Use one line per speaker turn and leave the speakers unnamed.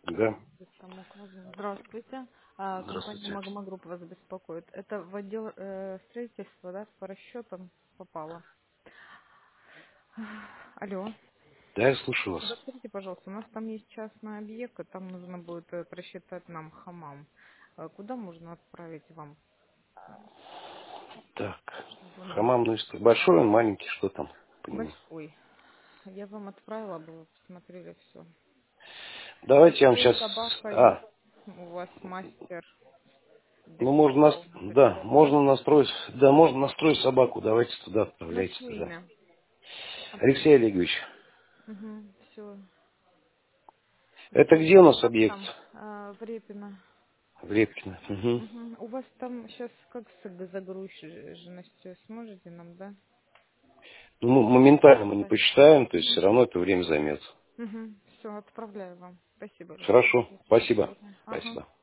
Да.
Здесь там указано. Здравствуйте. Компания
Здравствуйте.
Магма Групп вас беспокоит. Это в отдел строительства, да, по расчетам попало. Алло.
Да, я слушаю вас.
Подскажите, пожалуйста, у нас там есть частный объект, и там нужно будет просчитать нам хамам. Куда можно отправить вам?
Так.
Чтобы вы нам
Хамам, ну, большой он, маленький, что там по нему?
большой. Я вам отправила бы, вы посмотрели все.
Давайте я вам
Большой
сейчас...
собака есть.
А,
У вас мастер
ну, можно,
дефектов
да,
определенных.
можно настроить, да, можно настроить собаку, давайте туда
На
отправляйте
чье
туда.
имя?
Алексей Олегович,
Угу, все.
это где у нас объект?
Там, в Репино.
В Репкино. Угу.
Угу. У вас там сейчас как с загруженностью сможете нам, да?
Ну, моментально мы не
Отправить?
посчитаем, то есть
Угу.
все равно это время займет.
Угу. Все, отправляю вам. Спасибо большое.
Хорошо,
До
спасибо.
свидания. Ага.
Спасибо.